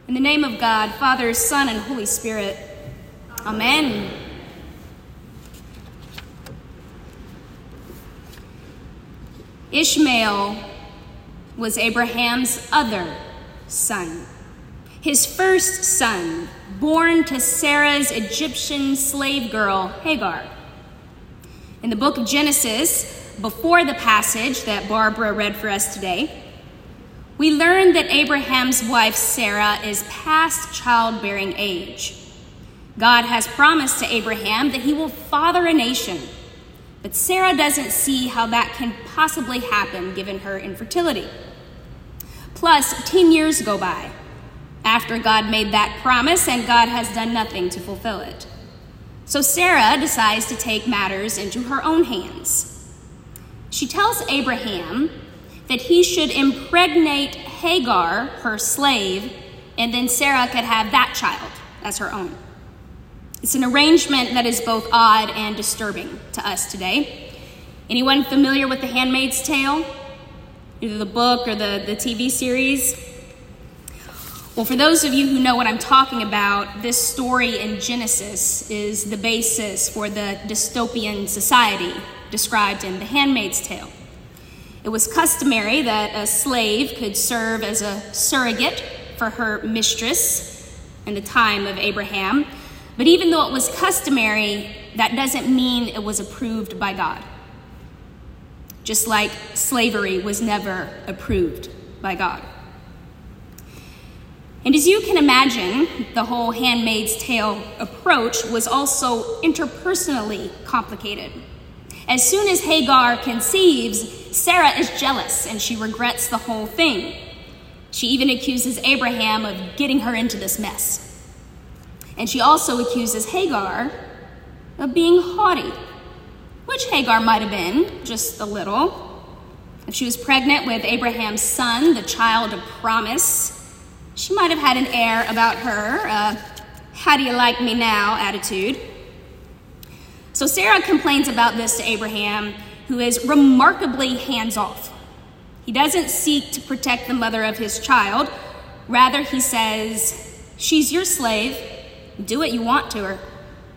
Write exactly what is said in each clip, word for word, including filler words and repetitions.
In the name of God, Father, Son, and Holy Spirit, amen. Ishmael was Abraham's other son, his first son, born to Sarah's Egyptian slave girl, Hagar. In the book of Genesis, before the passage that Barbara read for us today, we learn that Abraham's wife, Sarah, is past childbearing age. God has promised to Abraham that he will father a nation, but Sarah doesn't see how that can possibly happen given her infertility. Plus, ten years go by after God made that promise, and God has done nothing to fulfill it. So Sarah decides to take matters into her own hands. She tells Abraham that he should impregnate Hagar, her slave, and then Sarah could have that child as her own. It's an arrangement that is both odd and disturbing to us today. Anyone familiar with The Handmaid's Tale? Either the book or the, the T V series? Well, for those of you who know what I'm talking about, this story in Genesis is the basis for the dystopian society described in The Handmaid's Tale. It was customary that a slave could serve as a surrogate for her mistress in the time of Abraham. But even though it was customary, that doesn't mean it was approved by God. Just like slavery was never approved by God. And as you can imagine, the whole Handmaid's Tale approach was also interpersonally complicated. As soon as Hagar conceives, Sarah is jealous and she regrets the whole thing. She even accuses Abraham of getting her into this mess. And she also accuses Hagar of being haughty, which Hagar might have been, just a little. If she was pregnant with Abraham's son, the child of promise, she might have had an air about her, uh, how do you like me now attitude. So Sarah complains about this to Abraham, who is remarkably hands-off. He doesn't seek to protect the mother of his child. Rather, he says, she's your slave. Do what you want to her.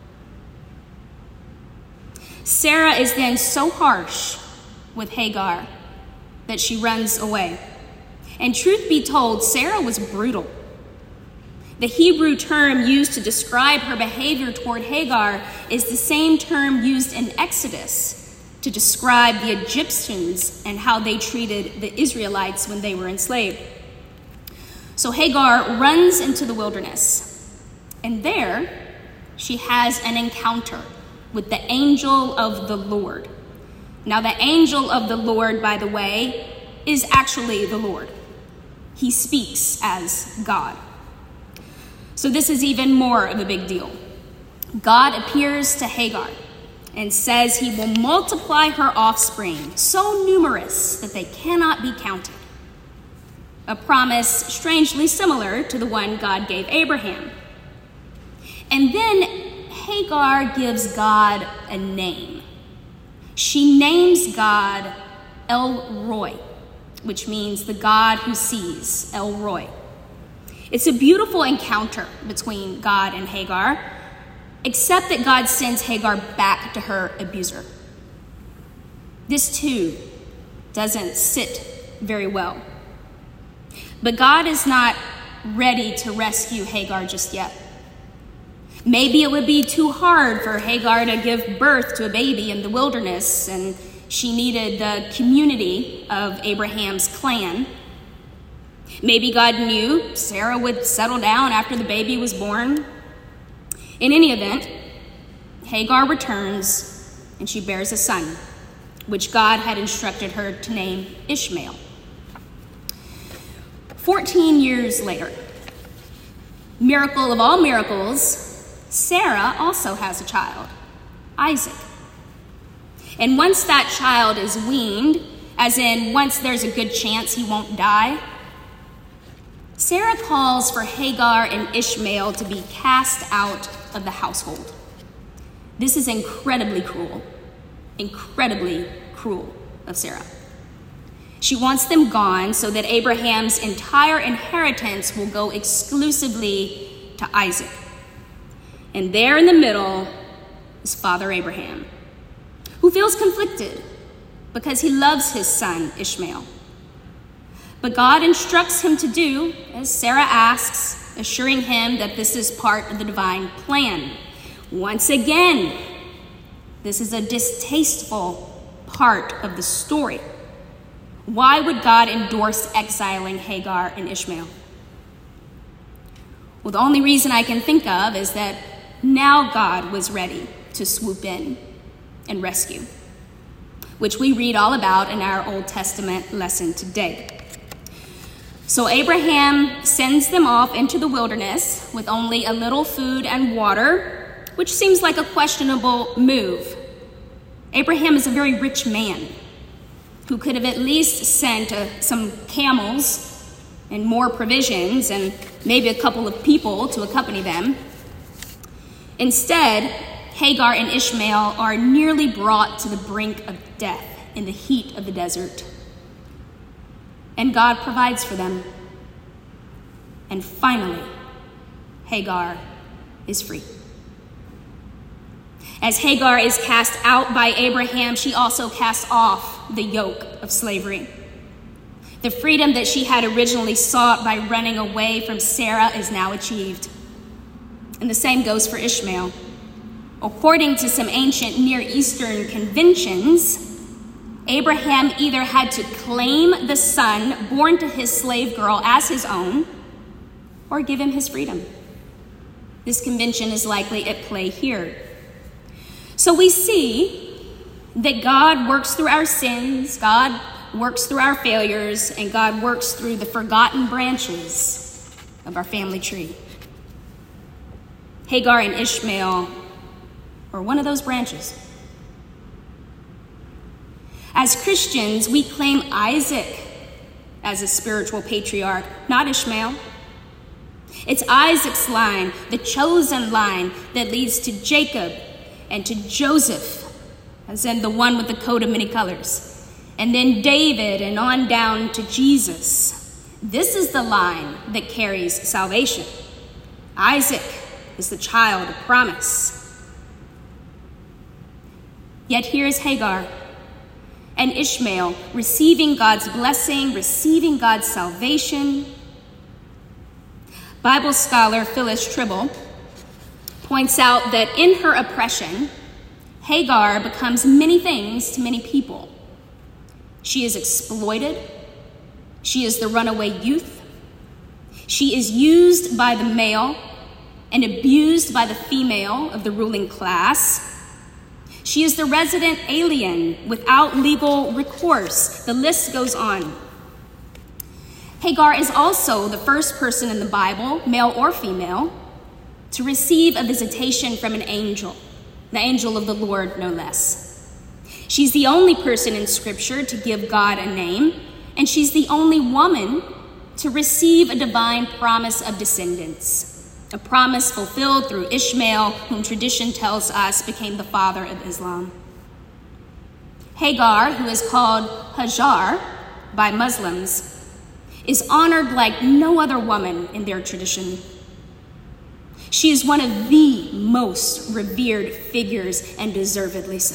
Sarah is then so harsh with Hagar that she runs away. And truth be told, Sarah was brutal. The Hebrew term used to describe her behavior toward Hagar is the same term used in Exodus to describe the Egyptians and how they treated the Israelites when they were enslaved. So Hagar runs into the wilderness, and there she has an encounter with the angel of the Lord. Now, the angel of the Lord, by the way, is actually the Lord. He speaks as God. So this is even more of a big deal. God appears to Hagar and says he will multiply her offspring so numerous that they cannot be counted. A promise strangely similar to the one God gave Abraham. And then Hagar gives God a name. She names God El Roi, which means the God who sees, El Roi. It's a beautiful encounter between God and Hagar, except that God sends Hagar back to her abuser. This too doesn't sit very well. But God is not ready to rescue Hagar just yet. Maybe it would be too hard for Hagar to give birth to a baby in the wilderness, and she needed the community of Abraham's clan. Maybe God knew Sarah would settle down after the baby was born. In any event, Hagar returns and she bears a son, which God had instructed her to name Ishmael. Fourteen years later, miracle of all miracles, Sarah also has a child, Isaac. And once that child is weaned, as in once there's a good chance he won't die, Sarah calls for Hagar and Ishmael to be cast out of the household. This is incredibly cruel, incredibly cruel of Sarah. She wants them gone so that Abraham's entire inheritance will go exclusively to Isaac. And there in the middle is Father Abraham, who feels conflicted because he loves his son Ishmael. But God instructs him to do as Sarah asks, assuring him that this is part of the divine plan. Once again, this is a distasteful part of the story. Why would God endorse exiling Hagar and Ishmael? Well, the only reason I can think of is that now God was ready to swoop in and rescue, which we read all about in our Old Testament lesson today. So Abraham sends them off into the wilderness with only a little food and water, which seems like a questionable move. Abraham is a very rich man who could have at least sent uh, some camels and more provisions and maybe a couple of people to accompany them. Instead, Hagar and Ishmael are nearly brought to the brink of death in the heat of the desert. And God provides for them. And finally, Hagar is free. As Hagar is cast out by Abraham, she also casts off the yoke of slavery. The freedom that she had originally sought by running away from Sarah is now achieved. And the same goes for Ishmael. According to some ancient Near Eastern conventions, Abraham either had to claim the son born to his slave girl as his own or give him his freedom. This convention is likely at play here. So we see that God works through our sins, God works through our failures, and God works through the forgotten branches of our family tree. Hagar and Ishmael are one of those branches. As Christians, we claim Isaac as a spiritual patriarch, not Ishmael. It's Isaac's line, the chosen line, that leads to Jacob and to Joseph, as in the one with the coat of many colors, and then David and on down to Jesus. This is the line that carries salvation. Isaac is the child of promise. Yet here is Hagar and Ishmael receiving God's blessing, receiving God's salvation. Bible scholar Phyllis Tribble points out that in her oppression, Hagar becomes many things to many people. She is exploited. She is the runaway youth. She is used by the male and abused by the female of the ruling class. She is the resident alien without legal recourse. The list goes on. Hagar is also the first person in the Bible, male or female, to receive a visitation from an angel, the angel of the Lord, no less. She's the only person in Scripture to give God a name, and she's the only woman to receive a divine promise of descendants, a promise fulfilled through Ishmael, whom tradition tells us became the father of Islam. Hagar, who is called Hajar by Muslims, is honored like no other woman in their tradition. She is one of the most revered figures, and deservedly so.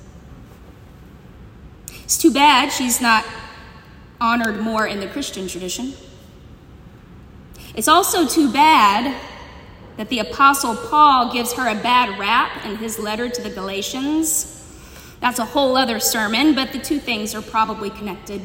It's too bad she's not honored more in the Christian tradition. It's also too bad that the Apostle Paul gives her a bad rap in his letter to the Galatians. That's a whole other sermon, but the two things are probably connected.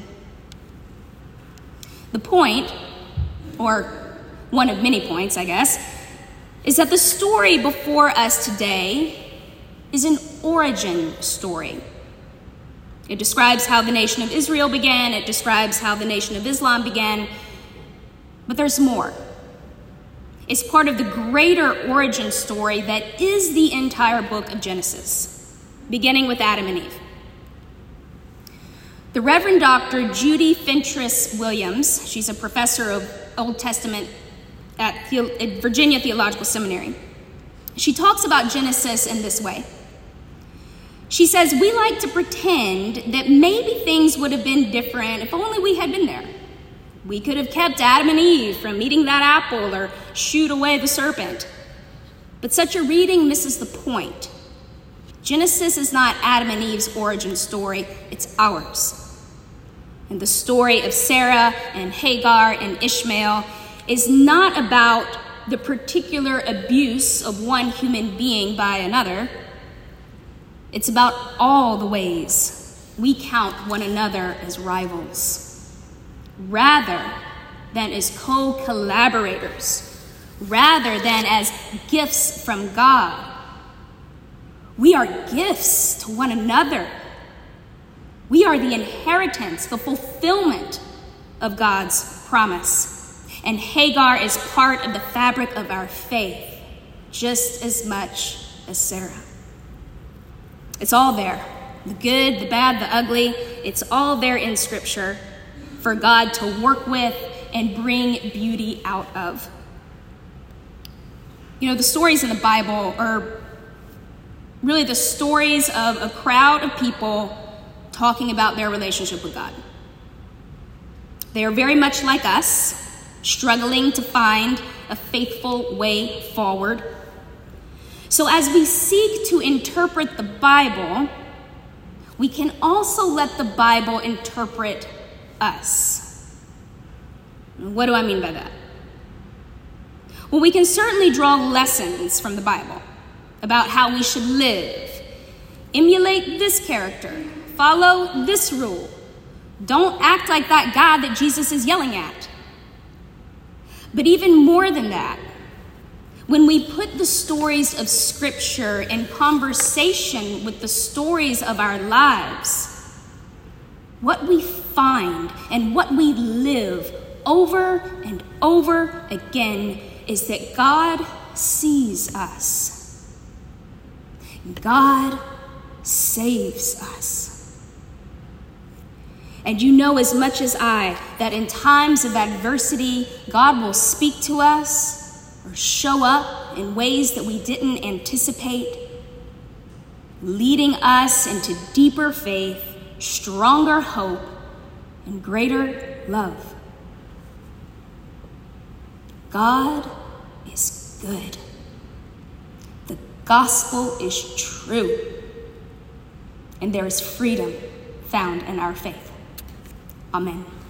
The point, or one of many points, I guess, is that the story before us today is an origin story. It describes how the nation of Israel began. It describes how the nation of Islam began. But there's more. It's part of the greater origin story that is the entire book of Genesis, beginning with Adam and Eve. The Reverend Doctor Judy Fentress Williams, she's a professor of Old Testament at, the- at Virginia Theological Seminary. She talks about Genesis in this way. She says, we like to pretend that maybe things would have been different if only we had been there. We could have kept Adam and Eve from eating that apple or shooed away the serpent. But such a reading misses the point. Genesis is not Adam and Eve's origin story, it's ours. And the story of Sarah and Hagar and Ishmael is not about the particular abuse of one human being by another. It's about all the ways we count one another as rivals, rather than as co-collaborators, rather than as gifts from God. We are gifts to one another. We are the inheritance, the fulfillment of God's promise. And Hagar is part of the fabric of our faith, just as much as Sarah. It's all there. The good, the bad, the ugly. It's all there in Scripture for God to work with and bring beauty out of. You know, the stories in the Bible are really the stories of a crowd of people talking about their relationship with God. They are very much like us, struggling to find a faithful way forward. So as we seek to interpret the Bible, we can also let the Bible interpret us. What do I mean by that? Well, we can certainly draw lessons from the Bible about how we should live. Emulate this character. Follow this rule. Don't act like that God that Jesus is yelling at. But even more than that, when we put the stories of Scripture in conversation with the stories of our lives, what we find and what we live over and over again is that God sees us. God saves us. And you know as much as I that in times of adversity, God will speak to us or show up in ways that we didn't anticipate, leading us into deeper faith, stronger hope, and greater love. God is good. The gospel is true. And there is freedom found in our faith. Amen.